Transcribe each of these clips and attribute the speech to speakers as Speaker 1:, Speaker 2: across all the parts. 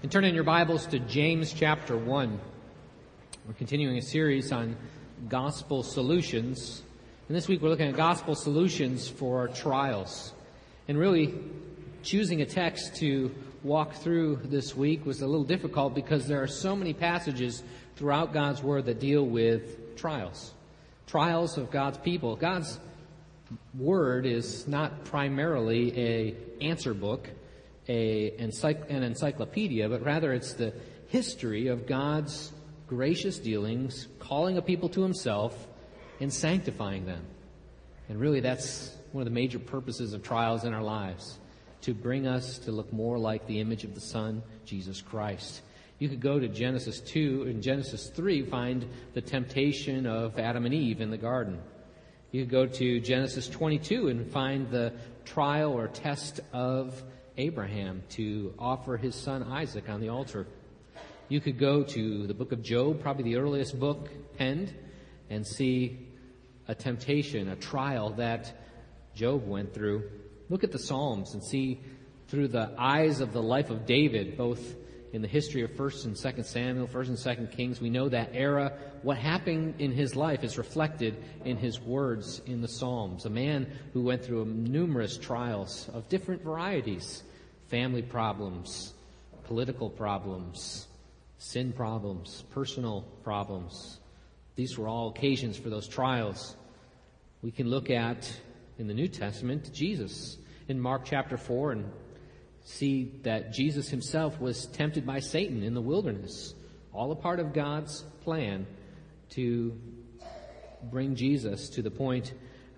Speaker 1: And turn in your Bibles to James chapter 1. We're continuing a series on gospel solutions. And this week we're looking at gospel solutions for trials. And really, choosing a text to walk through this week was a little difficult because there are so many passages throughout God's Word that deal with trials. Trials of God's people. God's Word is not primarily an answer book, an encyclopedia, but rather it's the history of God's gracious dealings, calling a people to Himself and sanctifying them. And really that's one of the major purposes of trials in our lives, to bring us to look more like the image of the Son, Jesus Christ. You could go to Genesis 2 and Genesis 3, find the temptation of Adam and Eve in the garden. You could go to Genesis 22 and find the trial or test of Abraham to offer his son Isaac on the altar. You could go to the book of Job, probably the earliest book penned, and see a temptation, a trial that Job went through. Look at the Psalms and see through the eyes of the life of David, both in the history of 1st and 2nd Samuel, 1st and 2nd Kings. We know that era. What happened in his life is reflected in his words in the Psalms. A man who went through numerous trials of different varieties. Family problems, political problems, sin problems, personal problems. These were all occasions for those trials. We can look at, in the New Testament, Jesus in Mark chapter 4 and see that Jesus himself was tempted by Satan in the wilderness. All a part of God's plan to bring Jesus to the point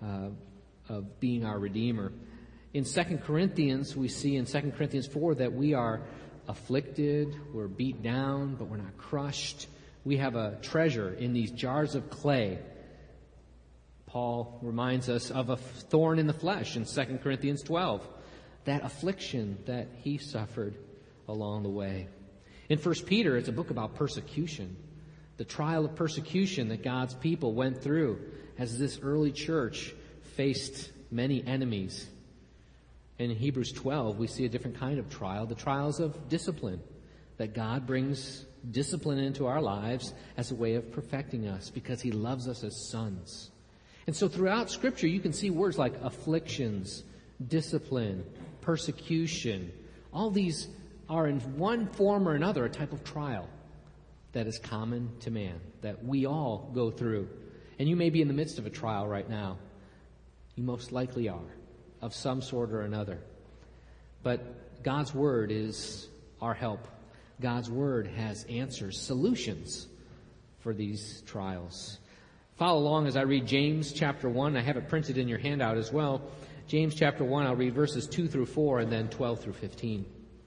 Speaker 1: of being our Redeemer. In 2 Corinthians, we see in 2 Corinthians 4 that we are afflicted, we're beat down, but we're not crushed. We have a treasure in these jars of clay. Paul reminds us of a thorn in the flesh in 2 Corinthians 12. That affliction that he suffered along the way. In 1 Peter, it's a book about persecution. The trial of persecution that God's people went through as this early church faced many enemies. And in Hebrews 12, we see a different kind of trial, the trials of discipline. That God brings discipline into our lives as a way of perfecting us because He loves us as sons. And so throughout Scripture, you can see words like afflictions, discipline, persecution. All these are in one form or another a type of trial that is common to man, that we all go through. And you may be in the midst of a trial right now. You most likely are, of some sort or another. But God's Word is our help. God's Word has answers, solutions for these trials. Follow along as I read James chapter 1. I have it printed in your handout as well. James chapter 1, I'll read verses 2 through 4 and then 12 through 15.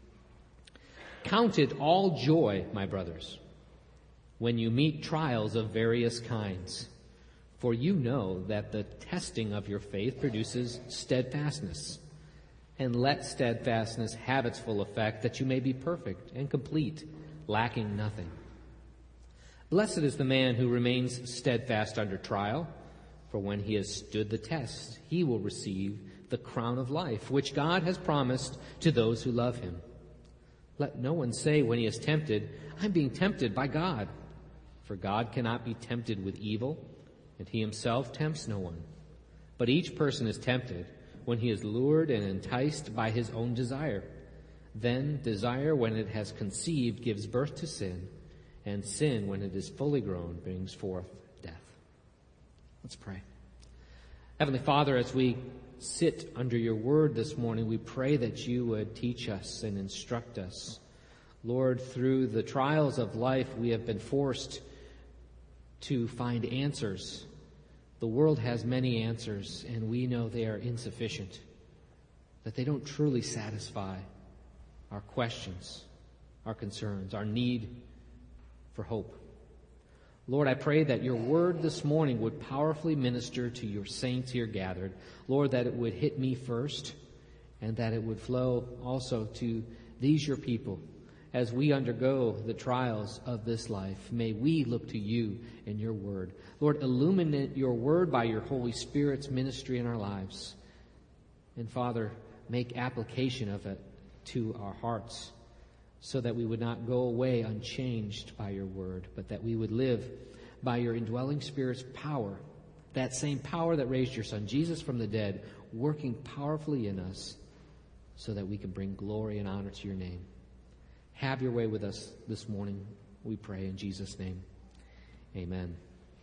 Speaker 1: Count it all joy, my brothers, when you meet trials of various kinds. For you know that the testing of your faith produces steadfastness. And let steadfastness have its full effect, that you may be perfect and complete, lacking nothing. Blessed is the man who remains steadfast under trial, for when he has stood the test, he will receive the crown of life, which God has promised to those who love Him. Let no one say when he is tempted, I'm being tempted by God. For God cannot be tempted with evil, and He Himself tempts no one. But each person is tempted when he is lured and enticed by his own desire. Then desire, when it has conceived, gives birth to sin, and sin, when it is fully grown, brings forth death. Let's pray. Heavenly Father, as we sit under your word this morning, we pray that you would teach us and instruct us. Lord, through the trials of life, we have been forced to find answers. The world has many answers, and we know they are insufficient, that they don't truly satisfy our questions, our concerns, our need for hope. Lord, I pray that your word this morning would powerfully minister to your saints here gathered. Lord, that it would hit me first and that it would flow also to these your people as we undergo the trials of this life. May we look to you and your word. Lord, illuminate your word by your Holy Spirit's ministry in our lives. And Father, make application of it to our hearts. so that we would not go away unchanged by your word, but that we would live by your indwelling Spirit's power, that same power that raised your Son Jesus from the dead, working powerfully in us so that we can bring glory and honor to your name. Have your way with us this morning, we pray in Jesus' name. Amen.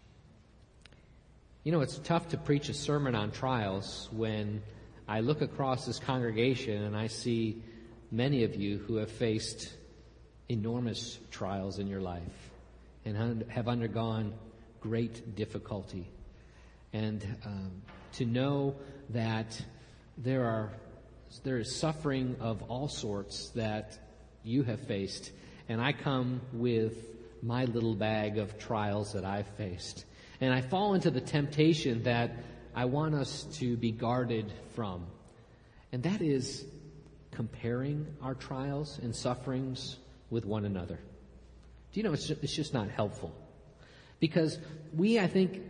Speaker 1: You know, it's tough to preach a sermon on trials when I look across this congregation and I see many of you who have faced enormous trials in your life and have undergone great difficulty. And to know that there is suffering of all sorts that you have faced, and I come with my little bag of trials that I've faced. And I fall into the temptation that I want us to be guarded from, and that is comparing our trials and sufferings with one another. Do you know, it's just not helpful. Because we, I think,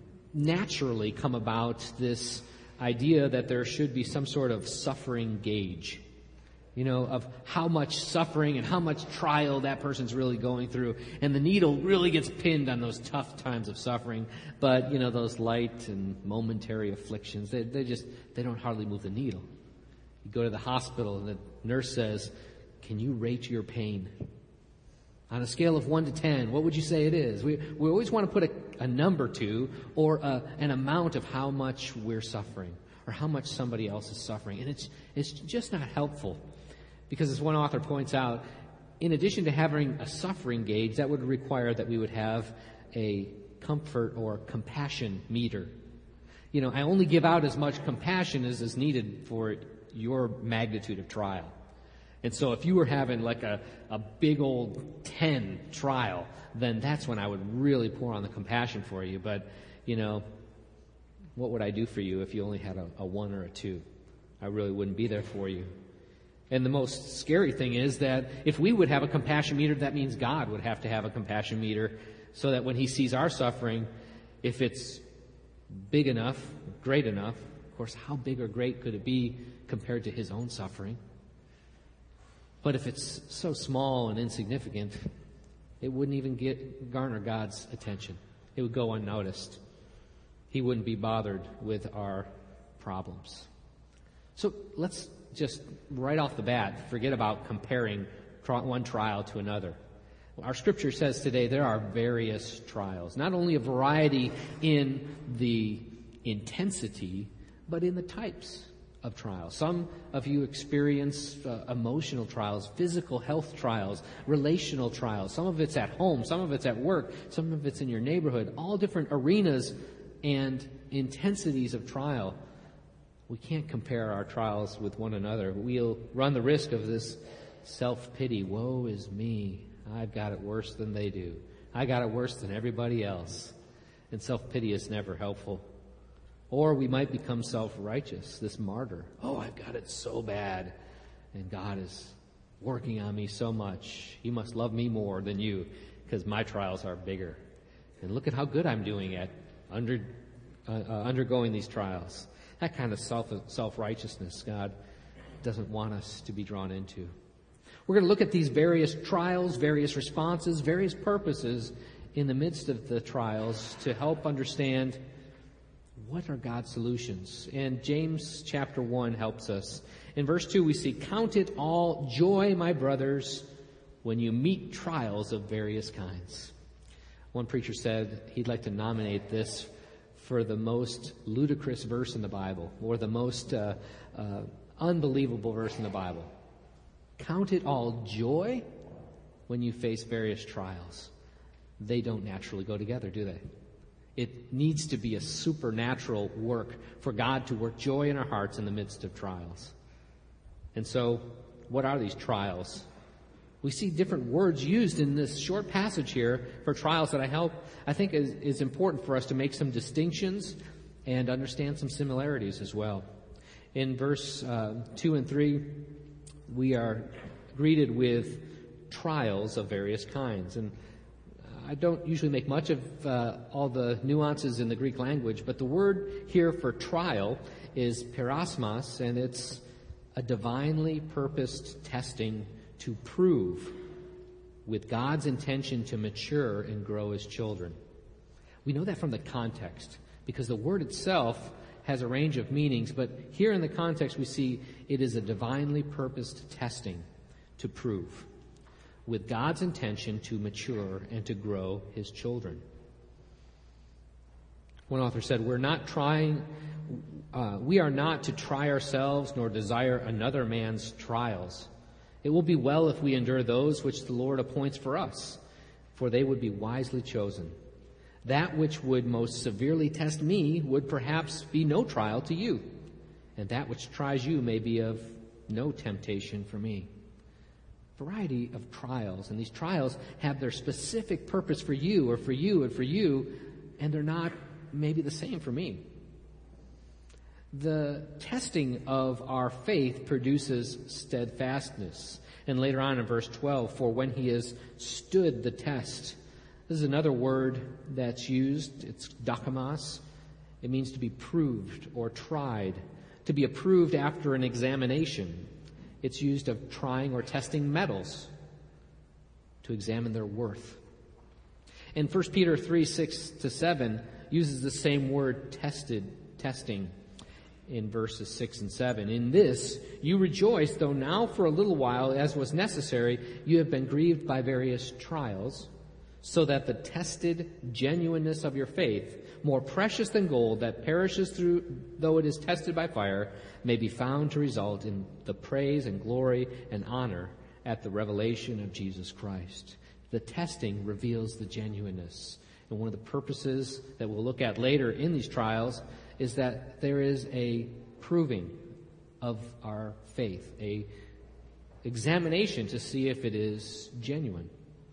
Speaker 1: naturally come about this idea that there should be some sort of suffering gauge, you know, of how much suffering and how much trial that person's really going through. And the needle really gets pinned on those tough times of suffering. But, you know, those light and momentary afflictions, they don't hardly move the needle. You go to the hospital and the nurse says, "Can you rate your pain? On a scale of 1 to 10, what would you say it is?" We always want to put a number to, or an amount of how much we're suffering or how much somebody else is suffering. And it's just not helpful. Because as one author points out, in addition to having a suffering gauge, that would require that we would have a comfort or compassion meter. You know, I only give out as much compassion as is needed for your magnitude of trial. And so if you were having like a big old 10 trial, then that's when I would really pour on the compassion for you. But, you know, what would I do for you if you only had a 1 or a 2? I really wouldn't be there for you. And the most scary thing is that if we would have a compassion meter, that means God would have to have a compassion meter so that when he sees our suffering, if it's big enough, great enough, of course, how big or great could it be compared to his own suffering? But if it's so small and insignificant, it wouldn't even garner God's attention. It would go unnoticed. He wouldn't be bothered with our problems. So let's just right off the bat forget about comparing one trial to another. Our scripture says today there are various trials, not only a variety in the intensity, but in the types of trials. Some of you experience emotional trials, physical health trials, relational trials. Some of it's at home, some of it's at work, some of it's in your neighborhood, all different arenas and intensities of trial. We can't compare our trials with one another. We'll run the risk of this self-pity. Woe is me. I've got it worse than they do. I got it worse than everybody else. And self-pity is never helpful. Or we might become self-righteous, this martyr. Oh, I've got it so bad, and God is working on me so much. He must love me more than you, because my trials are bigger. And look at how good I'm doing at undergoing these trials. That kind of self-righteousness God doesn't want us to be drawn into. We're going to look at these various trials, various responses, various purposes in the midst of the trials to help understand what are God's solutions. And James chapter 1 helps us. In verse 2 we see, "Count it all joy, my brothers, when you meet trials of various kinds." One preacher said he'd like to nominate this for the most ludicrous verse in the Bible, or the most unbelievable verse in the Bible. Count it all joy when you face various trials. They don't naturally go together, do they? It needs to be a supernatural work for God to work joy in our hearts in the midst of trials. And so, what are these trials? We see different words used in this short passage here for trials that I think is important for us to make some distinctions and understand some similarities as well. In verse 2 and 3, we are greeted with trials of various kinds. And I don't usually make much of all the nuances in the Greek language, but the word here for trial is perasmos, and it's a divinely purposed testing to prove, with God's intention to mature and grow his children. We know that from the context, because the word itself has a range of meanings, but here in the context we see it is a divinely purposed testing to prove, with God's intention to mature and to grow his children. One author said, we are not to try ourselves nor desire another man's trials. It will be well if we endure those which the Lord appoints for us, for they would be wisely chosen. That which would most severely test me would perhaps be no trial to you, and that which tries you may be of no temptation for me. Variety of trials, and these trials have their specific purpose for you or for you and for you, and they're not maybe the same for me. The testing of our faith produces steadfastness. And later on in verse 12, for when he has stood the test. This is another word that's used. It's dokimos. It means to be proved or tried, to be approved after an examination. It's used of trying or testing metals to examine their worth. And 1 Peter 3:6-7 uses the same word, testing, in verses 6 and 7. In this you rejoice, though now for a little while, as was necessary, you have been grieved by various trials, so that the tested genuineness of your faith, more precious than gold that perishes through, though it is tested by fire, may be found to result in the praise and glory and honor at the revelation of Jesus Christ. The testing reveals the genuineness. And one of the purposes that we'll look at later in these trials is that there is a proving of our faith, a examination to see if it is genuine.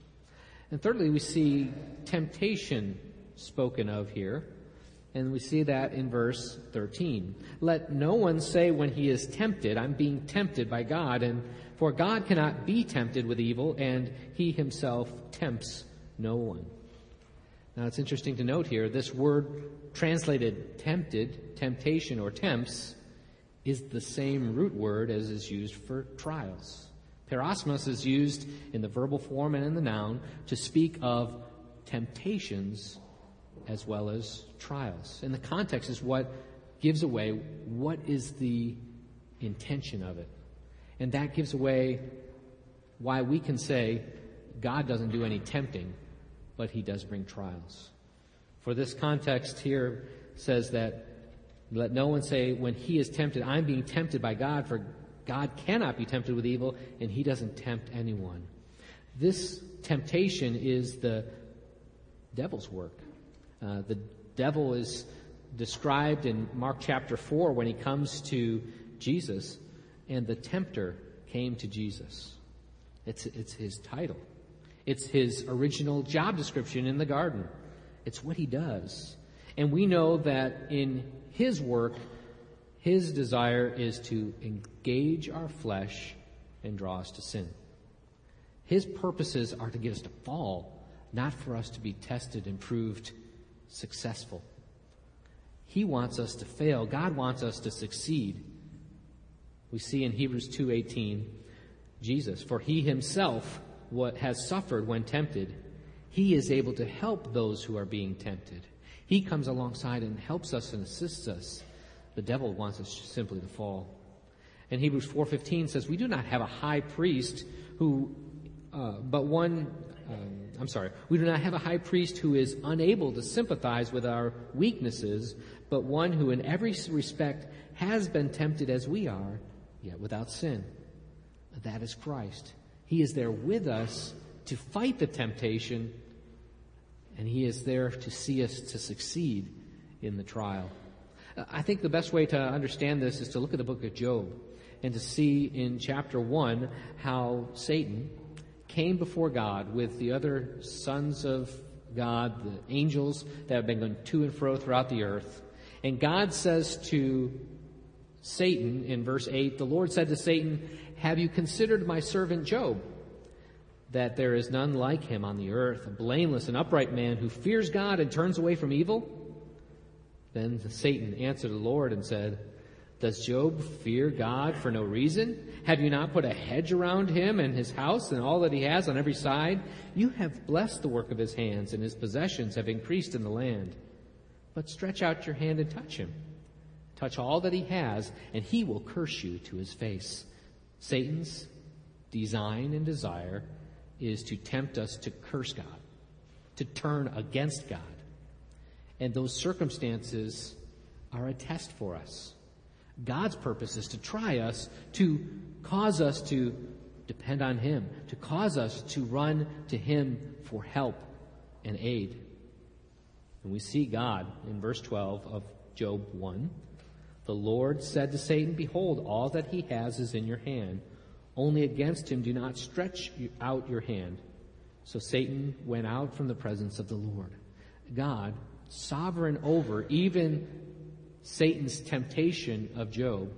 Speaker 1: And thirdly, we see temptation spoken of here, and we see that in verse 13. Let no one say when he is tempted, I'm being tempted by God, and for God cannot be tempted with evil, and he himself tempts no one. Now it's interesting to note here, this word translated tempted, temptation, or tempts, is the same root word as is used for trials. Perosmos is used in the verbal form and in the noun to speak of temptations as well as trials. And the context is what gives away what is the intention of it. And that gives away why we can say God doesn't do any tempting, but he does bring trials. For this context here says that let no one say when he is tempted, I'm being tempted by God, for God cannot be tempted with evil, and he doesn't tempt anyone. This temptation is the devil's work. The devil is described in Mark chapter 4 when he comes to Jesus, and the tempter came to Jesus. It's his title. It's his original job description in the garden. It's what he does. And we know that in his work, his desire is to engage our flesh and draw us to sin. His purposes are to get us to fall, not for us to be tested and proved successful. He wants us to fail. God wants us to succeed. We see in Hebrews 2:18, Jesus, for he himself what has suffered when tempted, he is able to help those who are being tempted. He comes alongside and helps us and assists us. The devil wants us simply to fall. And Hebrews 4:15 says, we do not have a high priest we do not have a high priest who is unable to sympathize with our weaknesses, but one who in every respect has been tempted as we are, yet without sin. That is Christ. He is there with us to fight the temptation, and he is there to see us to succeed in the trial. I think the best way to understand this is to look at the book of Job and to see in chapter 1 how Satan came before God with the other sons of God, the angels that have been going to and fro throughout the earth. And God says to Satan in verse 8, the Lord said to Satan, have you considered my servant Job, that there is none like him on the earth, a blameless and upright man who fears God and turns away from evil? Then Satan answered the Lord and said, Does Job fear God for no reason? Have you not put a hedge around him and his house and all that he has on every side? You have blessed the work of his hands, and his possessions have increased in the land. But stretch out your hand and touch him. Touch all that he has, and he will curse you to his face. Satan's design and desire is to tempt us to curse God, to turn against God. And those circumstances are a test for us. God's purpose is to try us, to cause us to depend on him, to cause us to run to him for help and aid. And we see God in verse 12 of Job 1. The Lord said to Satan, behold, all that he has is in your hand. Only against him do not stretch out your hand. So Satan went out from the presence of the Lord. God, sovereign over even Satan's temptation of Job,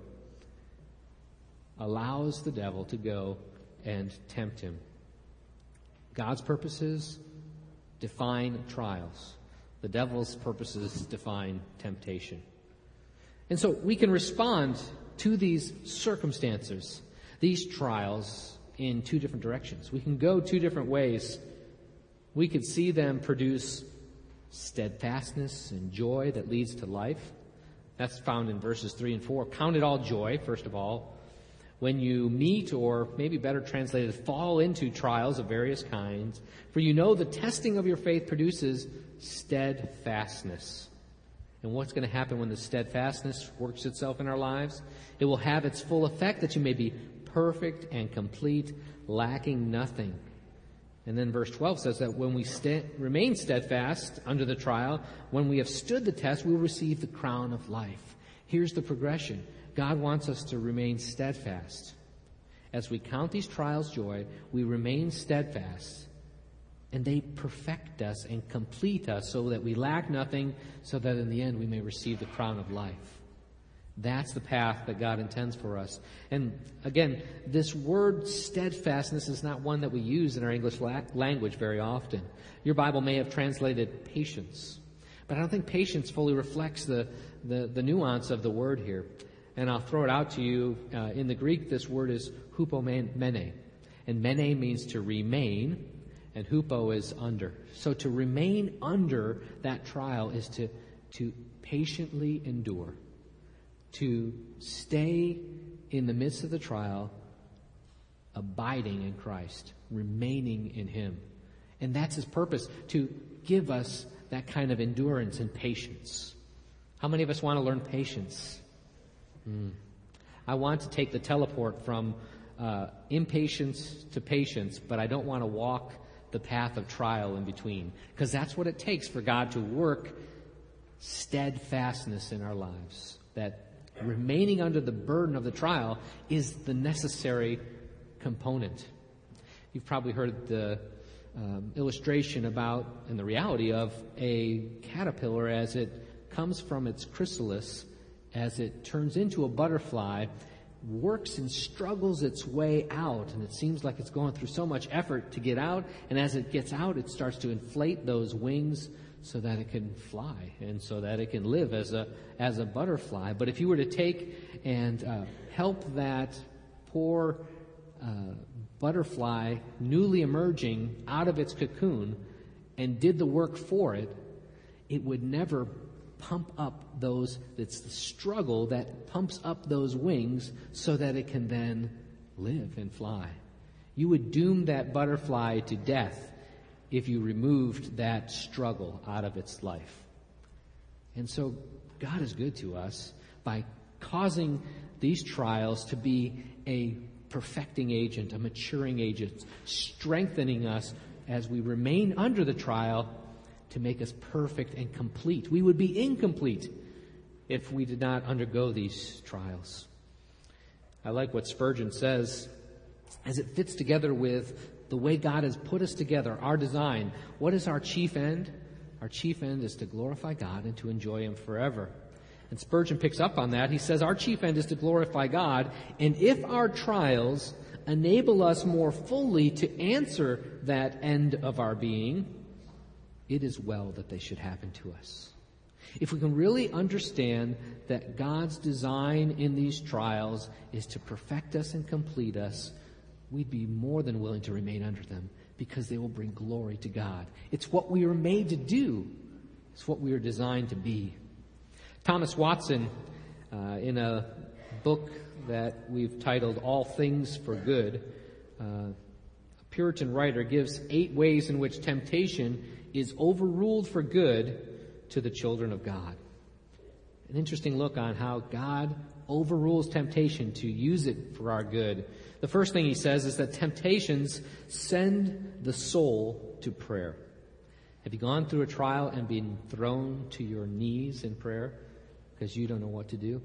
Speaker 1: allows the devil to go and tempt him. God's purposes define trials. The devil's purposes define temptation. And so we can respond to these circumstances, these trials, in two different directions. We can go two different ways. We could see them produce steadfastness and joy that leads to life. That's found in verses 3 and 4. Count it all joy, first of all, when you meet, or maybe better translated, fall into trials of various kinds. For you know the testing of your faith produces steadfastness. And what's going to happen when the steadfastness works itself in our lives? It will have its full effect that you may be perfect and complete, lacking nothing. And then verse 12 says that when we remain steadfast under the trial, when we have stood the test, we will receive the crown of life. Here's the progression. God wants us to remain steadfast. As we count these trials joy, we remain steadfast. And they perfect us and complete us so that we lack nothing, so that in the end we may receive the crown of life. That's the path that God intends for us. And again, this word steadfastness is not one that we use in our English language very often. Your Bible may have translated patience, but I don't think patience fully reflects the nuance of the word here. And I'll throw it out to you. In the Greek, this word is hupomene. And mene means to remain, and hupo is under. So to remain under that trial is to patiently endure. To stay in the midst of the trial, abiding in Christ, remaining in him. And that's his purpose, to give us that kind of endurance and patience. How many of us want to learn patience? I want to take the teleport from impatience to patience, but I don't want to walk the path of trial in between, because that's what it takes for God to work steadfastness in our lives. That remaining under the burden of the trial is the necessary component. You've probably heard the illustration about, and the reality of, a caterpillar as it comes from its chrysalis, as it turns into a butterfly, works and struggles its way out, and it seems like it's going through so much effort to get out, and as it gets out, it starts to inflate those wings so that it can fly and so that it can live as a butterfly. But if you were to take and help that poor butterfly, newly emerging out of its cocoon, and did the work for it, it would never pump up those, it's the struggle that pumps up those wings so that it can then live and fly. You would doom that butterfly to death if you removed that struggle out of its life. And so God is good to us by causing these trials to be a perfecting agent, a maturing agent, strengthening us as we remain under the trial to make us perfect and complete. We would be incomplete if we did not undergo these trials. I like what Spurgeon says as it fits together with the way God has put us together, our design. What is our chief end? Our chief end is to glorify God and to enjoy him forever. And Spurgeon picks up on that. He says our chief end is to glorify God, and if our trials enable us more fully to answer that end of our being, it is well that they should happen to us. If we can really understand that God's design in these trials is to perfect us and complete us, we'd be more than willing to remain under them because they will bring glory to God. It's what we were made to do. It's what we were designed to be. Thomas Watson, in a book that we've titled All Things for Good, a Puritan writer gives 8 ways in which temptation is overruled for good to the children of God. An interesting look on how God overrules temptation to use it for our good. The first thing he says is that temptations send the soul to prayer. Have you gone through a trial and been thrown to your knees in prayer because you don't know what to do?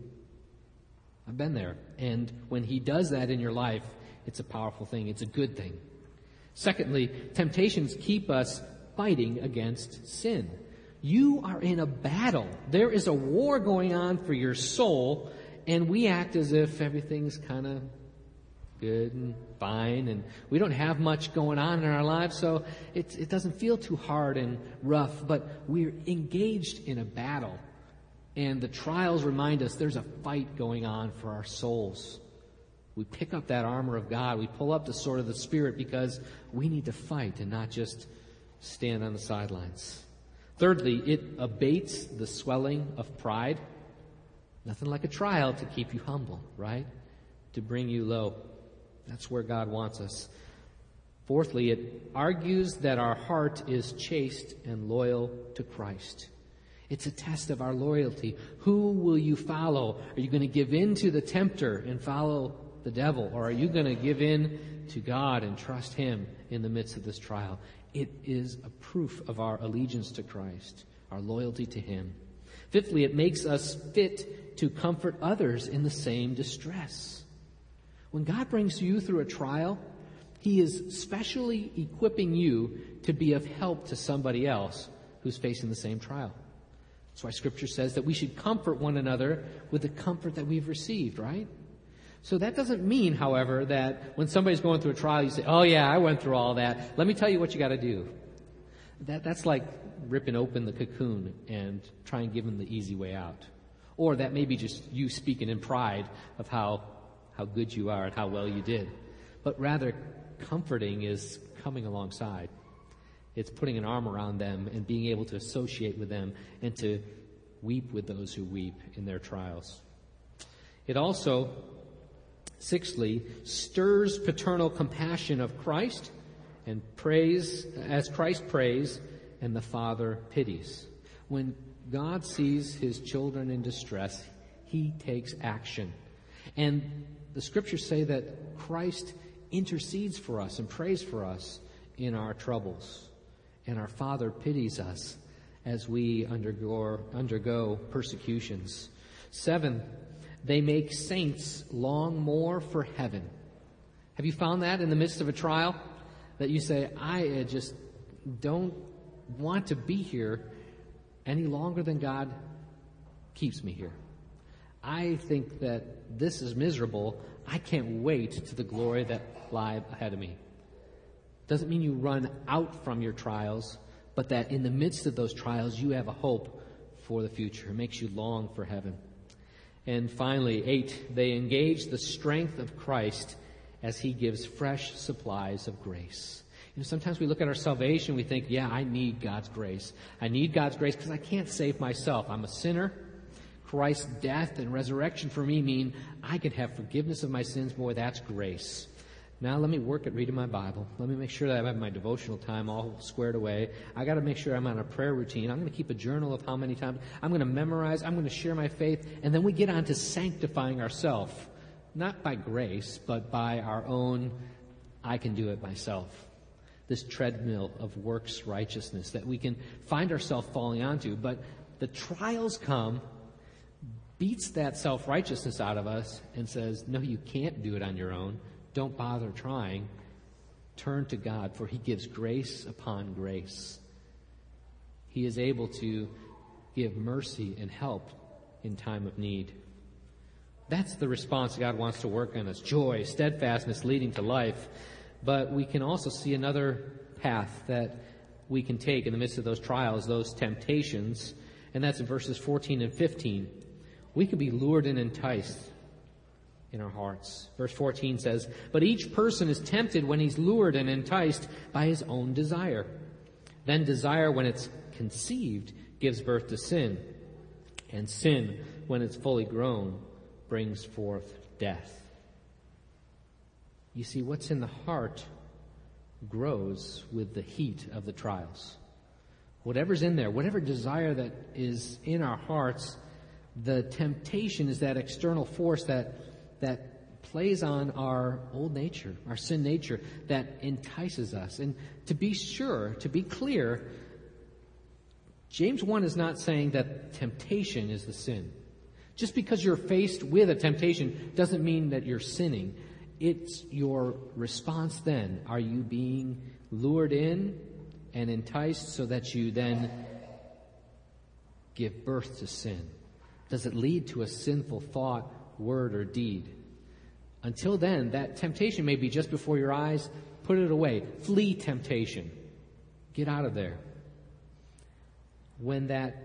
Speaker 1: I've been there. And when he does that in your life, it's a powerful thing. It's a good thing. Secondly, temptations keep us fighting against sin. You are in a battle. There is a war going on for your soul, and we act as if everything's kind of good and fine, and we don't have much going on in our lives, so it doesn't feel too hard and rough, but we're engaged in a battle. And the trials remind us there's a fight going on for our souls. We pick up that armor of God. We pull up the sword of the Spirit because we need to fight and not just stand on the sidelines. Thirdly, it abates the swelling of pride. Nothing like a trial to keep you humble, right? To bring you low. That's where God wants us. Fourthly, it argues that our heart is chaste and loyal to Christ. It's a test of our loyalty. Who will you follow? Are you going to give in to the tempter and follow the devil? Or are you going to give in to God and trust Him in the midst of this trial? It is a proof of our allegiance to Christ, our loyalty to Him. Fifthly, it makes us fit to comfort others in the same distress. When God brings you through a trial, He is specially equipping you to be of help to somebody else who's facing the same trial. That's why Scripture says that we should comfort one another with the comfort that we've received, right? So that doesn't mean, however, that when somebody's going through a trial, you say, oh yeah, I went through all that. Let me tell you what you got to do. That's like ripping open the cocoon and trying to give them the easy way out. Or that may be just you speaking in pride of how good you are and how well you did. But rather, comforting is coming alongside. It's putting an arm around them and being able to associate with them and to weep with those who weep in their trials. It also, sixthly, stirs paternal compassion of Christ and praise, as Christ prays and the Father pities. When God sees His children in distress, He takes action. And the Scriptures say that Christ intercedes for us and prays for us in our troubles. And our Father pities us as we undergo persecutions. 7, they make saints long more for heaven. Have you found that in the midst of a trial? That you say, I just don't want to be here any longer than God keeps me here. I think that this is miserable. I can't wait to the glory that lie ahead of me. Doesn't mean you run out from your trials, but that in the midst of those trials, you have a hope for the future. It makes you long for heaven. And finally, 8, they engage the strength of Christ as He gives fresh supplies of grace. You know, sometimes we look at our salvation, we think, yeah, I need God's grace. I need God's grace because I can't save myself. I'm a sinner. Christ's death and resurrection for me mean I can have forgiveness of my sins. Boy, that's grace. Now let me work at reading my Bible. Let me make sure that I have my devotional time all squared away. I got to make sure I'm on a prayer routine. I'm going to keep a journal of how many times. I'm going to memorize. I'm going to share my faith. And then we get on to sanctifying ourselves. Not by grace, but by our own, I can do it myself. This treadmill of works righteousness that we can find ourselves falling onto. But the trials come, beats that self-righteousness out of us and says, no, you can't do it on your own. Don't bother trying. Turn to God, for He gives grace upon grace. He is able to give mercy and help in time of need. That's the response God wants to work on us. Joy, steadfastness leading to life. But we can also see another path that we can take in the midst of those trials, those temptations. and that's in verses 14 and 15. We could be lured and enticed in our hearts. Verse 14 says, "But each person is tempted when he's lured and enticed by his own desire. Then desire, when it's conceived, gives birth to sin. And sin, when it's fully grown, brings forth death." You see, what's in the heart grows with the heat of the trials. Whatever's in there, whatever desire that is in our hearts, the temptation is that external force that plays on our old nature, our sin nature, that entices us. And to be sure, to be clear, James 1 is not saying that temptation is the sin. Just because you're faced with a temptation doesn't mean that you're sinning. It's your response then. Are you being lured in and enticed so that you then give birth to sin? Does it lead to a sinful thought, word, or deed? Until then, that temptation may be just before your eyes. Put it away. Flee temptation. Get out of there. When that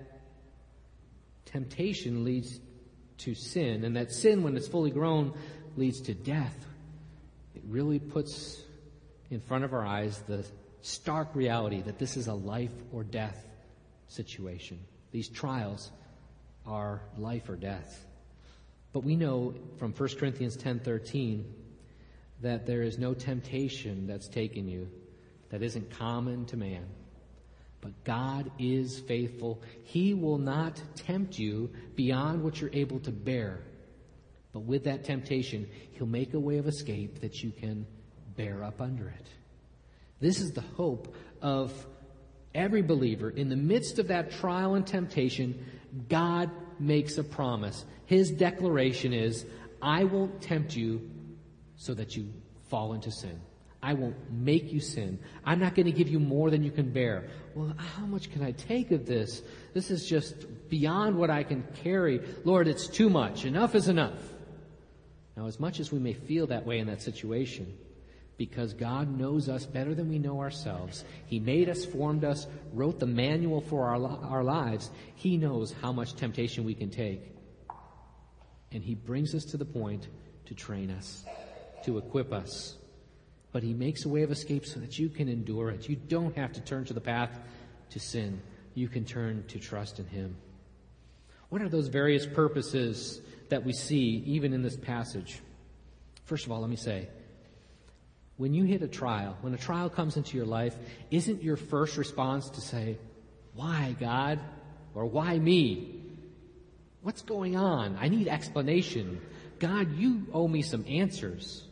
Speaker 1: temptation leads to sin, and that sin, when it's fully grown, leads to death, it really puts in front of our eyes the stark reality that this is a life or death situation. These trials are life or death. But we know from 1 Corinthians 10:13 that there is no temptation that's taken you that isn't common to man. But God is faithful. He will not tempt you beyond what you're able to bear. But with that temptation, He'll make a way of escape that you can bear up under it. This is the hope of every believer. In the midst of that trial and temptation, God makes a promise. His declaration is, I won't tempt you so that you fall into sin. I won't make you sin. I'm not going to give you more than you can bear. Well, how much can I take of this? This is just beyond what I can carry. Lord, it's too much. Enough is enough. Now, as much as we may feel that way in that situation, because God knows us better than we know ourselves, He made us, formed us, wrote the manual for our lives, He knows how much temptation we can take. And He brings us to the point to train us, to equip us. But He makes a way of escape so that you can endure it. You don't have to turn to the path to sin. You can turn to trust in Him. What are those various purposes that we see even in this passage? First of all, let me say, when you hit a trial, when a trial comes into your life, isn't your first response to say, why, God? Or why me? What's going on? I need explanation. God, you owe me some answers.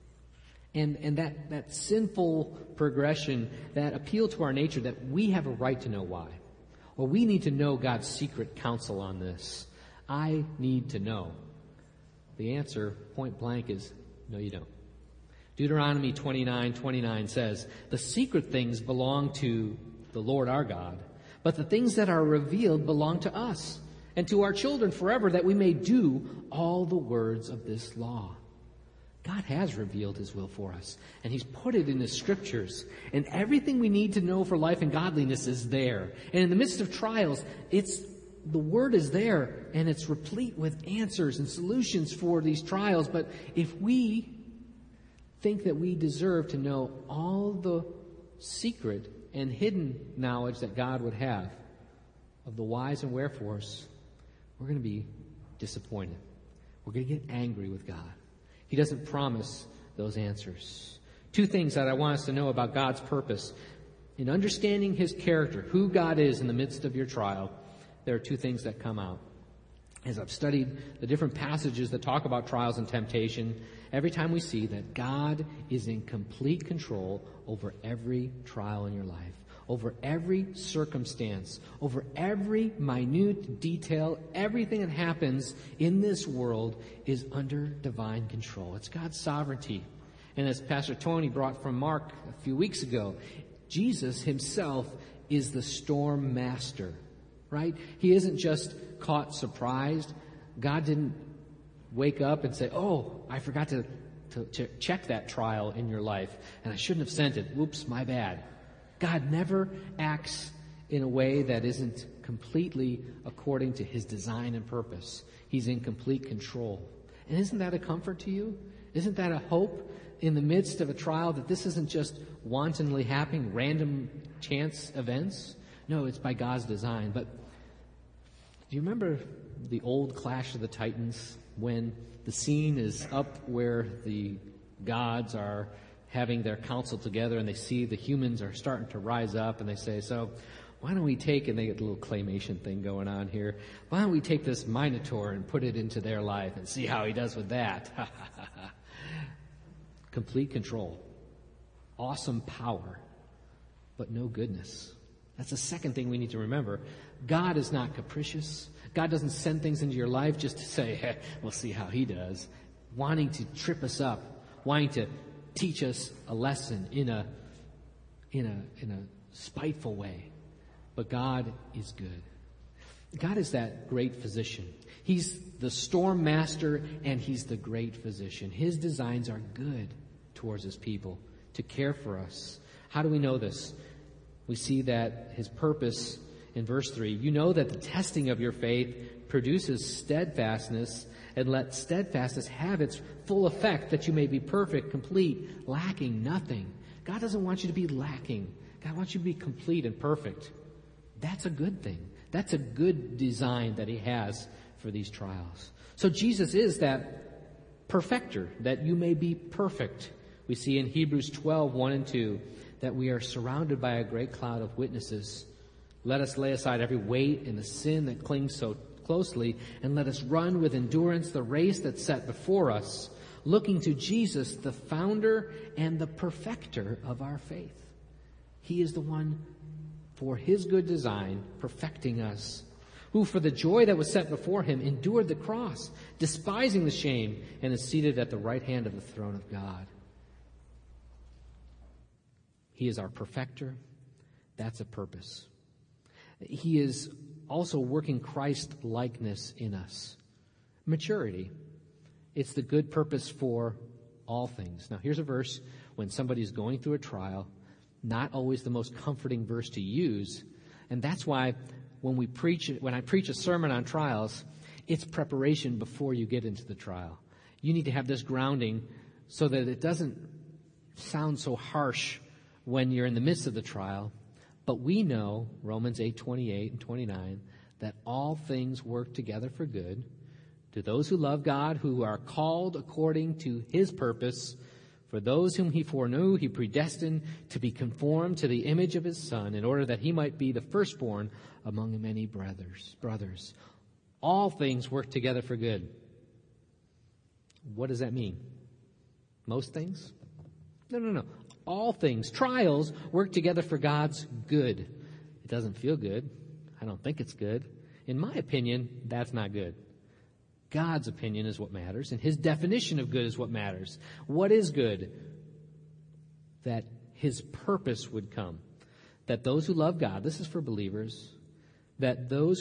Speaker 1: And that sinful progression, that appeal to our nature that we have a right to know why. Or we need to know God's secret counsel on this. I need to know. The answer, point blank, is no, you don't. Deuteronomy 29:29 says, the secret things belong to the Lord our God, but the things that are revealed belong to us and to our children forever, that we may do all the words of this law. God has revealed His will for us, and He's put it in His scriptures. And everything we need to know for life and godliness is there. And in the midst of trials, the Word is there, and it's replete with answers and solutions for these trials. But if we think that we deserve to know all the secret and hidden knowledge that God would have of the whys and wherefores, we're going to be disappointed. We're going to get angry with God. He doesn't promise those answers. Two things that I want us to know about God's purpose. In understanding His character, who God is in the midst of your trial, there are two things that come out. As I've studied the different passages that talk about trials and temptation, every time we see that God is in complete control over every trial in your life, over every circumstance, over every minute detail, everything that happens in this world is under divine control. It's God's sovereignty. And as Pastor Tony brought from Mark a few weeks ago, Jesus Himself is the storm master, right? He isn't just caught surprised. God didn't wake up and say, oh, I forgot to check that trial in your life, and I shouldn't have sent it. Whoops, my bad. God never acts in a way that isn't completely according to his design and purpose. He's in complete control. And isn't that a comfort to you? Isn't that a hope in the midst of a trial, that this isn't just wantonly happening, random chance events? No, it's by God's design. But do you remember the old Clash of the Titans, when the scene is up where the gods are having their council together and they see the humans are starting to rise up, and they say, so why don't we take, and they get a little claymation thing going on here, why don't we take this Minotaur and put it into their life and see how he does with that? Complete control. Awesome power, but no goodness. That's the second thing we need to remember. God is not capricious. God doesn't send things into your life just to say, hey, we'll see how he does. Wanting to trip us up, wanting to teach us a lesson in a spiteful way. But God is good. God is that great physician. He's the storm master, and he's the great physician. His designs are good towards his people, to care for us. How do we know this? We see that his purpose in verse 3. You know that the testing of your faith produces steadfastness, and let steadfastness have its full effect, that you may be perfect, complete, lacking nothing. God doesn't want you to be lacking. God wants you to be complete and perfect. That's a good thing. That's a good design that he has for these trials. So Jesus is that perfecter, that you may be perfect. We see in Hebrews 12, 1 and 2, that we are surrounded by a great cloud of witnesses. Let us lay aside every weight and the sin that clings so closely, and let us run with endurance the race that's set before us, looking to Jesus, the founder and the perfecter of our faith. He is the one, for his good design, perfecting us, who for the joy that was set before him endured the cross, despising the shame, and is seated at the right hand of the throne of God. He is our perfecter. That's a purpose. He is also working Christ-likeness in us. Maturity. It's the good purpose for all things. Now, here's a verse when somebody's going through a trial, not always the most comforting verse to use. And that's why when I preach a sermon on trials, it's preparation before you get into the trial. You need to have this grounding so that it doesn't sound so harsh when you're in the midst of the trial. But we know, Romans 8:28 and 29, that all things work together for good to those who love God, who are called according to his purpose. For those whom he foreknew, he predestined to be conformed to the image of his Son, in order that he might be the firstborn among many brothers. All things work together for good. What does that mean? Most things? No. All things, trials, work together for God's good. It doesn't feel good. I don't think it's good. In my opinion, that's not good. God's opinion is what matters, and his definition of good is what matters. What is good? That his purpose would come. That those who love God, this is for believers, that those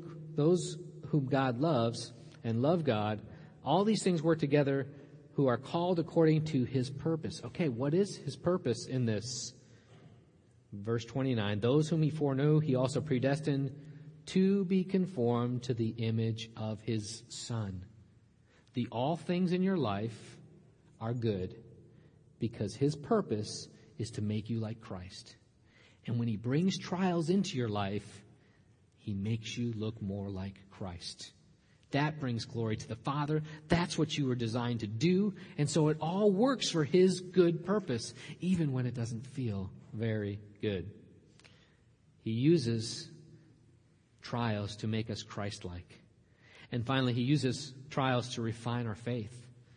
Speaker 1: whom God loves and love God, all these things work together, who are called according to his purpose. Okay, what is his purpose in this? Verse 29, those whom he foreknew, he also predestined to be conformed to the image of his Son. The all things in your life are good because his purpose is to make you like Christ. And when he brings trials into your life, he makes you look more like Christ. That brings glory to the Father. That's what you were designed to do. And so it all works for his good purpose, even when it doesn't feel very good. He uses trials to make us Christ-like. And finally, he uses trials to refine our faith.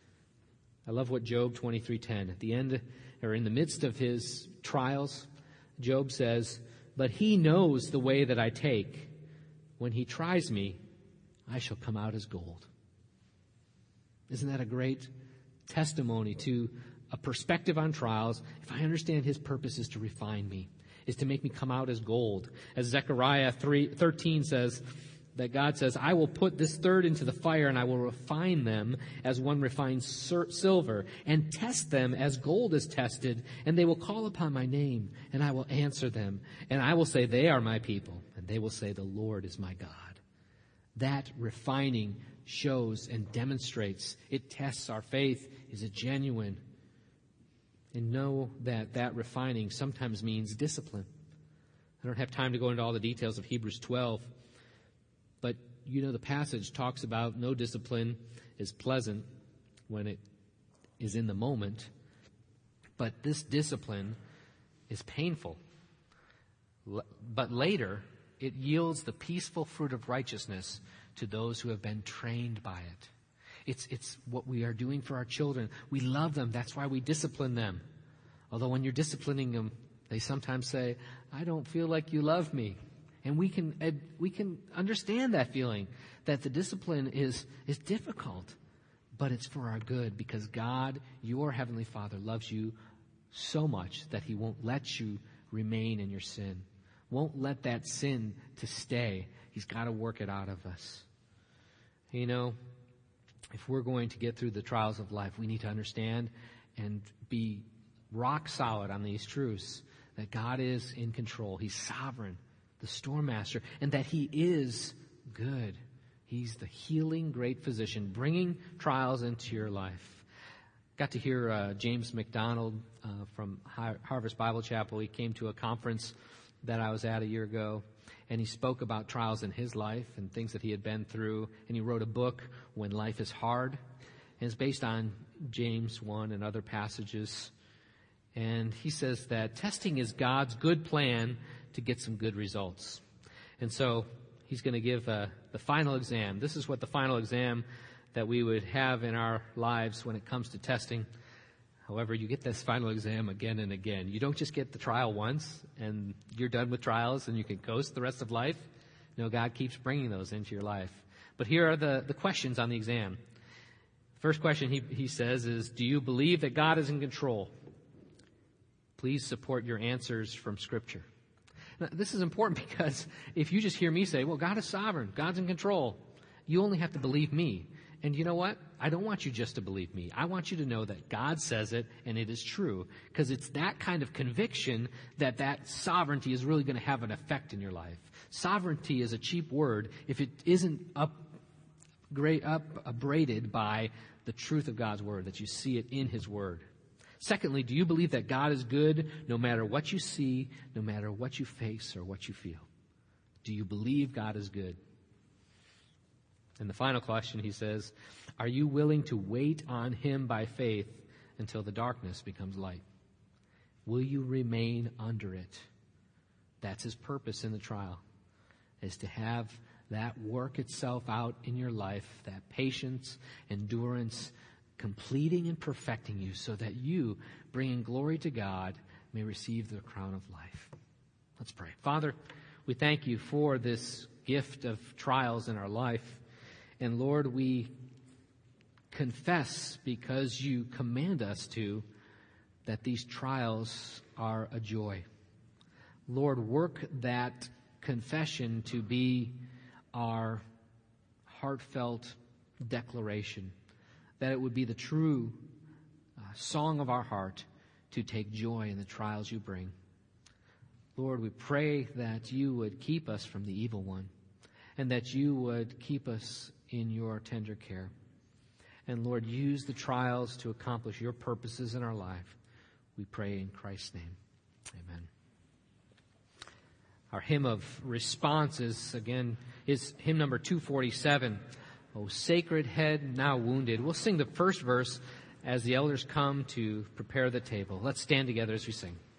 Speaker 1: I love what Job 23:10, at the end, or in the midst of his trials, Job says, but he knows the way that I take. When he tries me, I shall come out as gold. Isn't that a great testimony to a perspective on trials? If I understand his purpose is to refine me, is to make me come out as gold. As Zechariah 3:13 says, that God says, I will put this third into the fire, and I will refine them as one refines silver, and test them as gold is tested, and they will call upon my name, and I will answer them, and I will say, they are my people, and they will say, the Lord is my God. That refining shows and demonstrates, it tests our faith. Is it genuine? And know that that refining sometimes means discipline. I don't have time to go into all the details of Hebrews 12, but you know the passage talks about no discipline is pleasant when it is in the moment, but this discipline is painful. But later, it yields the peaceful fruit of righteousness to those who have been trained by it. It's what we are doing for our children. We love them. That's why we discipline them. Although when you're disciplining them, they sometimes say, I don't feel like you love me. And we can understand that feeling, that the discipline is difficult, but it's for our good, because God, your Heavenly Father, loves you so much that He won't let you remain in your sin. Won't let that sin to stay. He's got to work it out of us. You know, if we're going to get through the trials of life, we need to understand and be rock solid on these truths, that God is in control. He's sovereign, the storm master, and that He is good. He's the healing great physician, bringing trials into your life. Got to hear James McDonald from Harvest Bible Chapel. He came to a conference that I was at a year ago, and he spoke about trials in his life and things that he had been through, and he wrote a book, When Life is Hard, and it's based on James 1 and other passages. And he says that testing is God's good plan to get some good results. And so he's going to give the final exam. This is what the final exam that we would have in our lives when it comes to testing. However, you get this final exam again and again. You don't just get the trial once and you're done with trials and you can coast the rest of life. No, God keeps bringing those into your life. But here are the questions on the exam. First question he says is, do you believe that God is in control? Please support your answers from Scripture. Now, this is important because if you just hear me say, well, God is sovereign, God's in control, you only have to believe me. And you know what? I don't want you just to believe me. I want you to know that God says it and it is true, because it's that kind of conviction that sovereignty is really going to have an effect in your life. Sovereignty is a cheap word if it isn't upbraided by the truth of God's Word, that you see it in His Word. Secondly, do you believe that God is good no matter what you see, no matter what you face or what you feel? Do you believe God is good? And the final question, he says, are you willing to wait on Him by faith until the darkness becomes light? Will you remain under it? That's His purpose in the trial, is to have that work itself out in your life, that patience, endurance, completing and perfecting you so that you, bringing glory to God, may receive the crown of life. Let's pray. Father, we thank You for this gift of trials in our life. And Lord, we confess, because You command us to, that these trials are a joy. Lord, work that confession to be our heartfelt declaration, that it would be the true song of our heart to take joy in the trials You bring. Lord, we pray that You would keep us from the evil one, and that You would keep us in Your tender care. And Lord, use the trials to accomplish Your purposes in our life. We pray in Christ's name. Amen. Our hymn of response is hymn number 247. O sacred head now wounded. We'll sing the first verse as the elders come to prepare the table. Let's stand together as we sing.